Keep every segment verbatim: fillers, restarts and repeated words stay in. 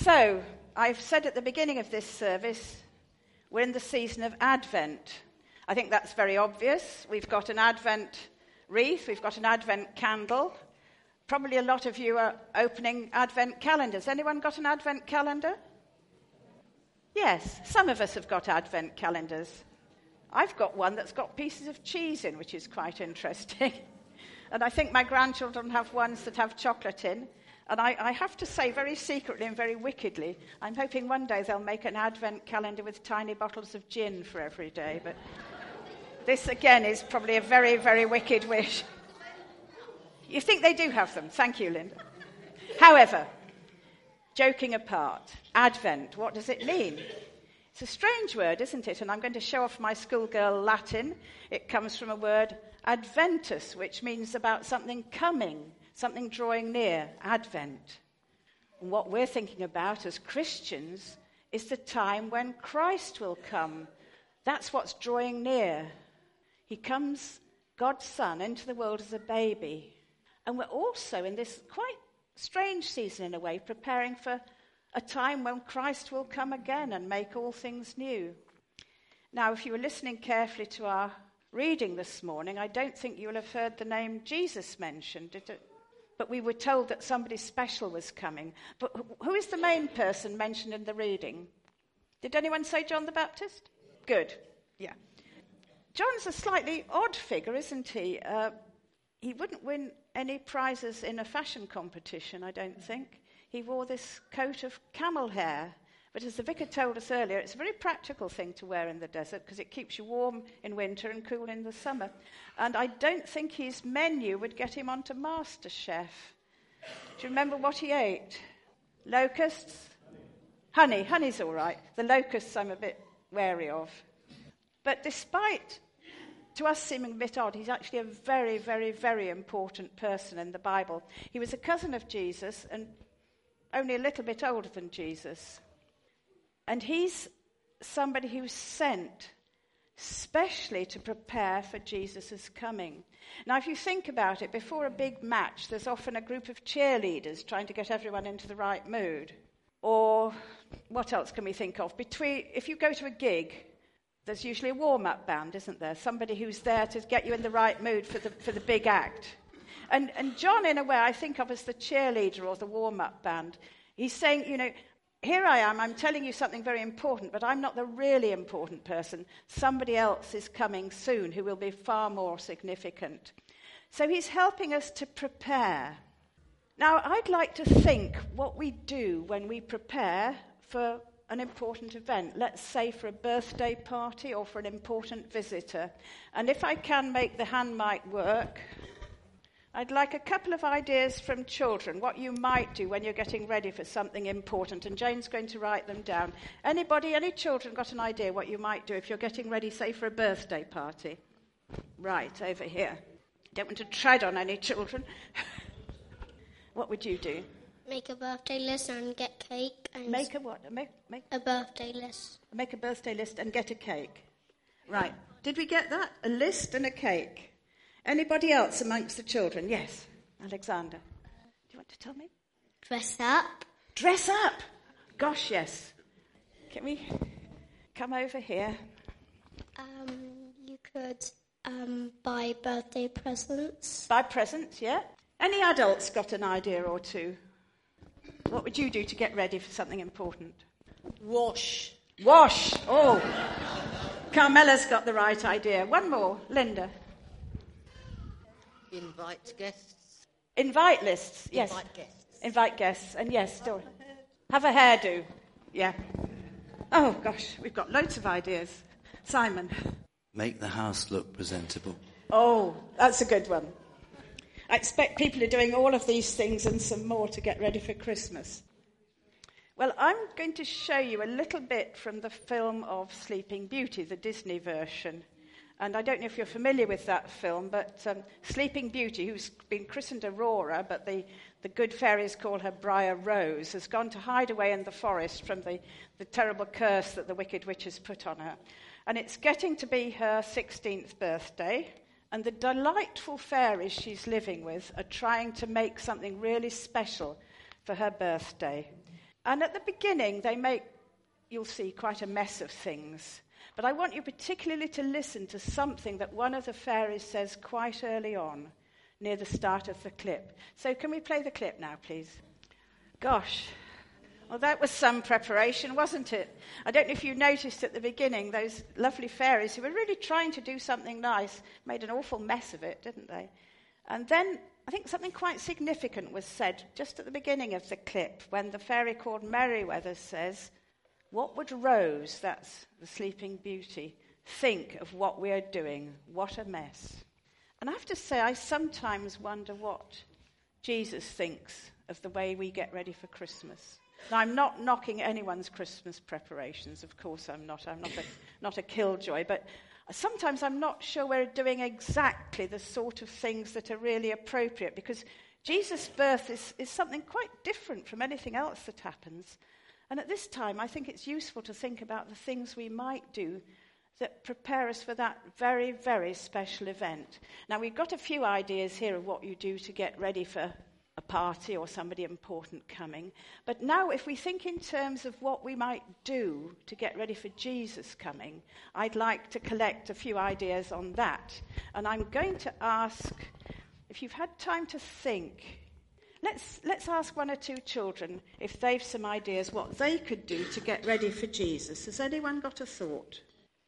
So, I've said at the beginning of this service, we're in the season of Advent. I think that's very obvious. We've got an Advent wreath, we've got an Advent candle. Probably a lot of you are opening Advent calendars. Anyone got an Advent calendar? Yes, some of us have got Advent calendars. I've got one that's got pieces of cheese in, which is quite interesting. And I think my grandchildren have ones that have chocolate in. And I, I have to say, very secretly and very wickedly, I'm hoping one day they'll make an Advent calendar with tiny bottles of gin for every day. But this, again, is probably a very, very wicked wish. You think they do have them? Thank you, Linda. However, joking apart, Advent, what does it mean? It's a strange word, isn't it? And I'm going to show off my schoolgirl Latin. It comes from a word, adventus, which means about something coming, something drawing near, Advent. And what we're thinking about as Christians is the time when Christ will come. That's what's drawing near. He comes, God's Son, into the world as a baby. And we're also in this quite strange season in a way, preparing for a time when Christ will come again and make all things new. Now, if you were listening carefully to our reading this morning, I don't think you will have heard the name Jesus mentioned, did it? But we were told that somebody special was coming. But who is the main person mentioned in the reading? Did anyone say John the Baptist? Good, yeah. John's a slightly odd figure, isn't he? Uh, he wouldn't win any prizes in a fashion competition, I don't think. He wore this coat of camel hair. But as the vicar told us earlier, it's a very practical thing to wear in the desert because it keeps you warm in winter and cool in the summer. And I don't think his menu would get him onto MasterChef. Do you remember what he ate? Locusts? Honey. Honey's all right. The locusts I'm a bit wary of. But despite, to us seeming a bit odd, he's actually a very, very, very important person in the Bible. He was a cousin of Jesus and only a little bit older than Jesus. And he's somebody who's sent specially to prepare for Jesus' coming. Now, if you think about it, before a big match, there's often a group of cheerleaders trying to get everyone into the right mood. Or what else can we think of? Between, if you go to a gig, there's usually a warm-up band, isn't there? Somebody who's there to get you in the right mood for the for the big act. And, and John, in a way, I think of as the cheerleader or the warm-up band. He's saying, you know, here I am, I'm telling you something very important, but I'm not the really important person. Somebody else is coming soon who will be far more significant. So he's helping us to prepare. Now, I'd like to think what we do when we prepare for an important event, let's say for a birthday party or for an important visitor. And if I can make the hand mic work, I'd like a couple of ideas from children, what you might do when you're getting ready for something important. And Jane's going to write them down. Anybody, any children got an idea what you might do if you're getting ready, say, for a birthday party? Right, over here. Don't want to tread on any children. What would you do? Make a birthday list and get cake. And make a what? Make, make a birthday list. Make a birthday list and get a cake. Right. Did we get that? A list and a cake. Anybody else amongst the children? Yes. Alexander. Do you want to tell me? Dress up. Dress up? Gosh, yes. Can we come over here? Um, you could um, buy birthday presents. Buy presents, yeah. Any adults got an idea or two? What would you do to get ready for something important? Wash. Wash. Oh. Carmela's got the right idea. One more. Linda. Invite guests. Invite lists, yes. Invite guests. Invite guests. And yes, still. Have a hairdo. Yeah. Oh, gosh, we've got loads of ideas. Simon. Make the house look presentable. Oh, that's a good one. I expect people are doing all of these things and some more to get ready for Christmas. Well, I'm going to show you a little bit from the film of Sleeping Beauty, the Disney version. And I don't know if you're familiar with that film, but um, Sleeping Beauty, who's been christened Aurora, but the, the good fairies call her Briar Rose, has gone to hide away in the forest from the, the terrible curse that the Wicked Witch has put on her. And it's getting to be her sixteenth birthday. And the delightful fairies she's living with are trying to make something really special for her birthday. And at the beginning, they make, you'll see, quite a mess of things. But I want you particularly to listen to something that one of the fairies says quite early on, near the start of the clip. So can we play the clip now, please? Gosh, well, that was some preparation, wasn't it? I don't know if you noticed at the beginning, those lovely fairies who were really trying to do something nice made an awful mess of it, didn't they? And then I think something quite significant was said just at the beginning of the clip when the fairy called Merryweather says, "What would Rose," that's the Sleeping Beauty, "think of what we're doing? What a mess." And I have to say, I sometimes wonder what Jesus thinks of the way we get ready for Christmas. Now, I'm not knocking anyone's Christmas preparations. Of course I'm not. I'm not a, not a killjoy. But sometimes I'm not sure we're doing exactly the sort of things that are really appropriate, because Jesus' birth is, is something quite different from anything else that happens. And at this time, I think it's useful to think about the things we might do that prepare us for that very, very special event. Now, we've got a few ideas here of what you do to get ready for a party or somebody important coming. But now, if we think in terms of what we might do to get ready for Jesus coming, I'd like to collect a few ideas on that. And I'm going to ask, if you've had time to think, let's let's ask one or two children if they've some ideas what they could do to get ready for Jesus. Has anyone got a thought?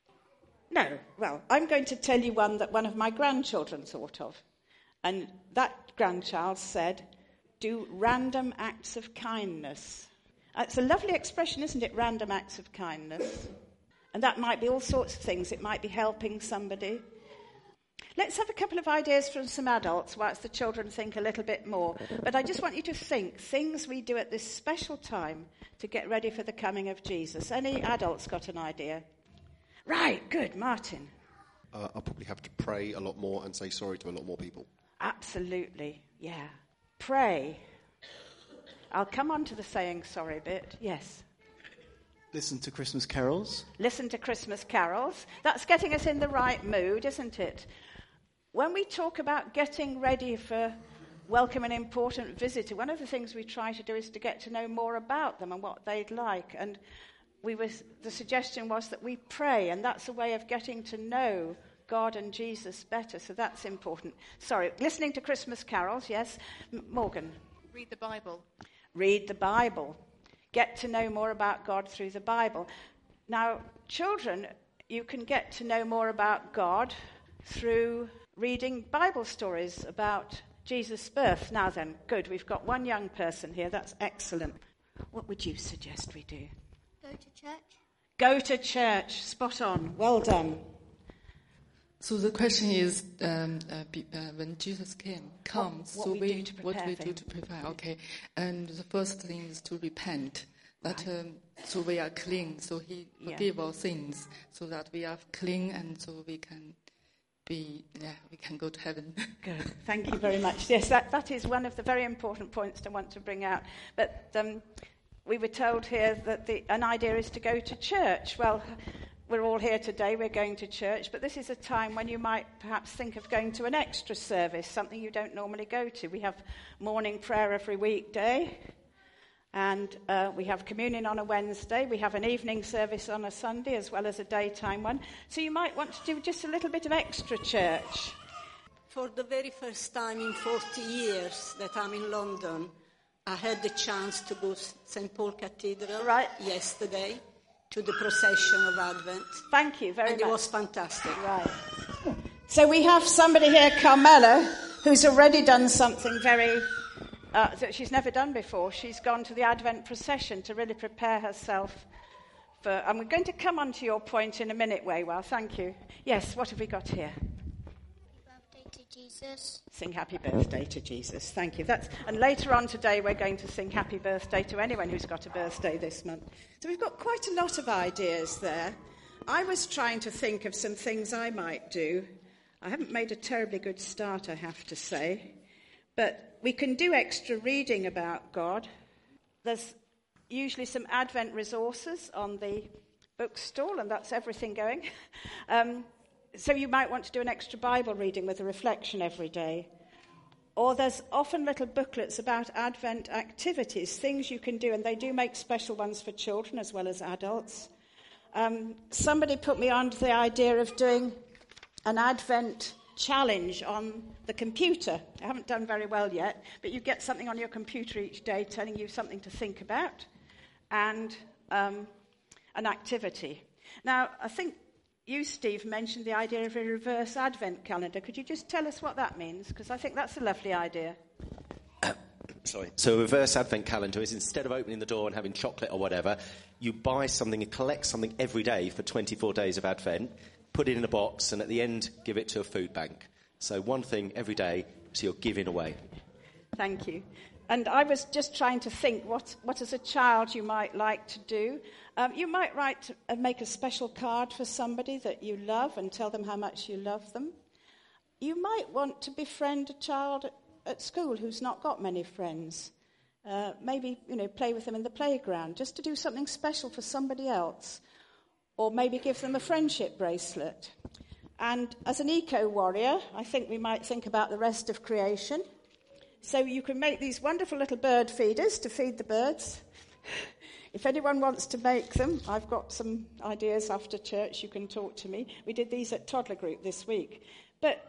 No. Well, I'm going to tell you one that one of my grandchildren thought of. And that grandchild said, do random acts of kindness. It's a lovely expression, isn't it? Random acts of kindness. And that might be all sorts of things. It might be helping somebody. Let's have a couple of ideas from some adults whilst the children think a little bit more. But I just want you to think things we do at this special time to get ready for the coming of Jesus. Any adults got an idea? Right, good. Martin. Uh, I'll probably have to pray a lot more and say sorry to a lot more people. Absolutely, yeah. Pray. I'll come on to the saying sorry bit. Yes. Listen to Christmas carols. Listen to Christmas carols. That's getting us in the right mood, isn't it? When we talk about getting ready for welcome an important visitor, one of the things we try to do is to get to know more about them and what they'd like. And we was, the suggestion was that we pray, and that's a way of getting to know God and Jesus better, so that's important. Sorry, listening to Christmas carols, yes. M- Morgan? Read the Bible. Read the Bible. Get to know more about God through the Bible. Now, children, you can get to know more about God through reading Bible stories about Jesus' birth. Now then, good, we've got one young person here, that's excellent. What would you suggest we do? Go to church. Go to church, spot on, well done. So the question is, um, uh, be, uh, when Jesus came, comes, what so we we, do to what prepare we for do him. to prepare? Okay, and the first thing is to repent. That Right. um, so we are clean. So He Yeah. forgive our sins, so that we are clean, and so we can be, yeah, we can go to heaven. Good. Thank you very much. Yes, that, that is one of the very important points I want to bring out. But um, we were told here that the, an idea is to go to church. Well, we're all here today, we're going to church, but this is a time when you might perhaps think of going to an extra service, something you don't normally go to. We have morning prayer every weekday, and uh, we have communion on a Wednesday. We have an evening service on a Sunday as well as a daytime one. So you might want to do just a little bit of extra church. For the very first time in forty years that I'm in London, I had the chance to go to Saint Paul Cathedral Right. yesterday to the procession of Advent. Thank you very and much. it was fantastic. Right. So we have somebody here, Carmela, who's already done something very, uh, that she's never done before. She's gone to the Advent procession to really prepare herself for, and we're going to come on to your point in a minute, Waywell. Thank you. Yes, what have we got here? Birthday to Jesus. Sing happy birthday to Jesus. Thank you. That's, and later on today, we're going to sing happy birthday to anyone who's got a birthday this month. So we've got quite a lot of ideas there. I was trying to think of some things I might do. I haven't made a terribly good start, I have to say. But we can do extra reading about God. There's usually some Advent resources on the bookstall, and that's everything going. Um, so you might want to do an extra Bible reading with a reflection every day. Or there's often little booklets about Advent activities, things you can do, and they do make special ones for children as well as adults. Um, somebody put me on to the idea of doing an Advent challenge on the computer. I haven't done very well yet, but you get something on your computer each day telling you something to think about and um, an activity. Now, I think you, Steve, mentioned the idea of a reverse Advent calendar. Could you just tell us what that means? Because I think that's a lovely idea. Sorry. So a reverse Advent calendar is instead of opening the door and having chocolate or whatever, you buy something and collect something every day for twenty-four days of Advent, put it in a box, and at the end, give it to a food bank. So one thing every day, so you're giving away. Thank you. And I was just trying to think what, what as a child you might like to do. Um, you might write and uh, make a special card for somebody that you love and tell them how much you love them. You might want to befriend a child at, at school who's not got many friends. Uh, maybe, you know, play with them in the playground, just to do something special for somebody else. Or maybe give them a friendship bracelet. And as an eco-warrior, I think we might think about the rest of creation. So you can make these wonderful little bird feeders to feed the birds. If anyone wants to make them, I've got some ideas after church. You can talk to me. We did these at Toddler Group this week. But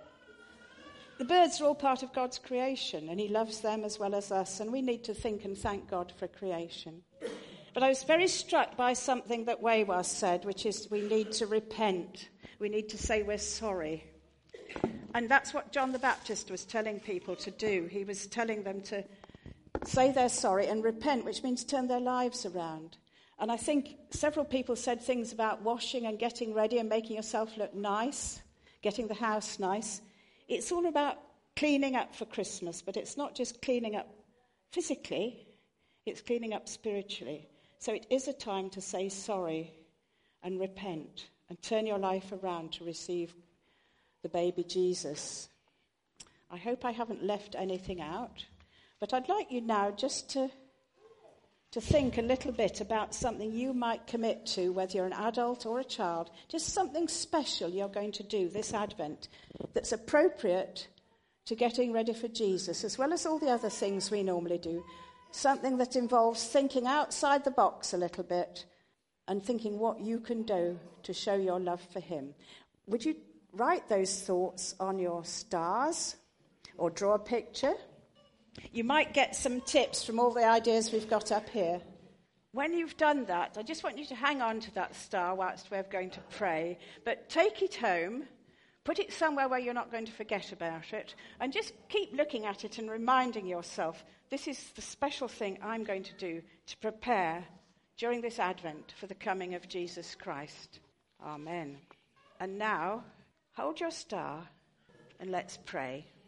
the birds are all part of God's creation, and he loves them as well as us, and we need to think and thank God for creation. But I was very struck by something that Waywar said, which is we need to repent. We need to say we're sorry. And that's what John the Baptist was telling people to do. He was telling them to say they're sorry and repent, which means turn their lives around. And I think several people said things about washing and getting ready and making yourself look nice, getting the house nice. It's all about cleaning up for Christmas, but it's not just cleaning up physically, it's cleaning up spiritually. So it is a time to say sorry and repent and turn your life around to receive the baby Jesus. I hope I haven't left anything out, but I'd like you now just to, to think a little bit about something you might commit to, whether you're an adult or a child, just something special you're going to do this Advent that's appropriate to getting ready for Jesus, as well as all the other things we normally do. Something that involves thinking outside the box a little bit and thinking what you can do to show your love for him. Would you write those thoughts on your stars or draw a picture? You might get some tips from all the ideas we've got up here. When you've done that, I just want you to hang on to that star whilst we're going to pray, but take it home, put it somewhere where you're not going to forget about it, and just keep looking at it and reminding yourself, this is the special thing I'm going to do to prepare during this Advent for the coming of Jesus Christ. Amen. And now, hold your star and let's pray.